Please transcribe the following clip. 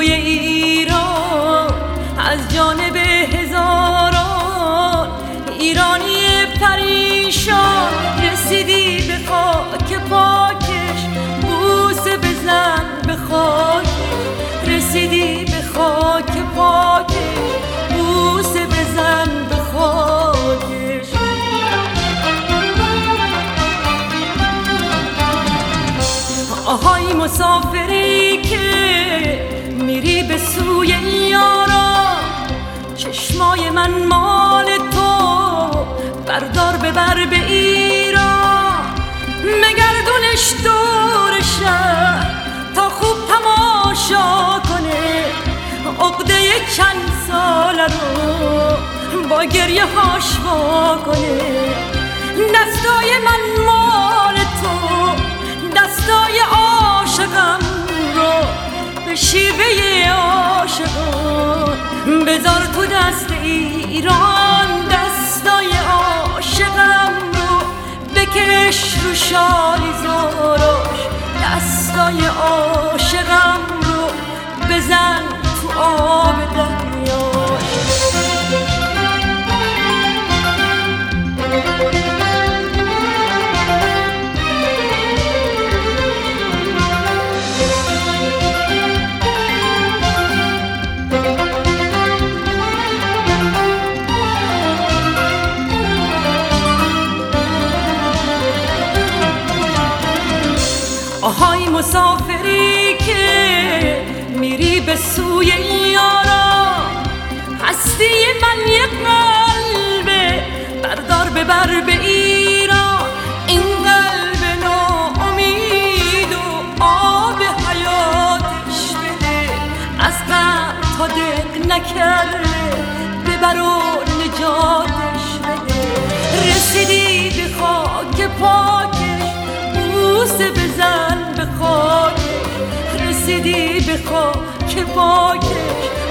سوی ایران از جانب هزاران ایرانی پریشان رسیدی به خاک پاکش بوسه بزن به خاک رسیدی به خاک پاکش بوسه بزن به خاکش آهای مسافری که میری به سوی یاران چشمای من مال تو بردار ببر به ایران مگردونش دور شهر تا خوب تماشا کنه عقده چند ساله رو با گریه هاش وا کنه دستای من مال تو دستای عاشقم رو به شیوه عاشقان بذار تو دست ایران دستای عاشقم رو بکش رو شالی زاراش دستای عاشقم رو بزن تو آب دریاش آهای مسافری که میری به سوی یاران هستی من یک قلبه بردار ببر به ایران این قلب ناامید و آب حیاتش بده از غم تا دق نکرده ببر و نجاتش بده رسیدی به خاک پاکش بوسه بزن به خاک رسیدی به خاک پاکش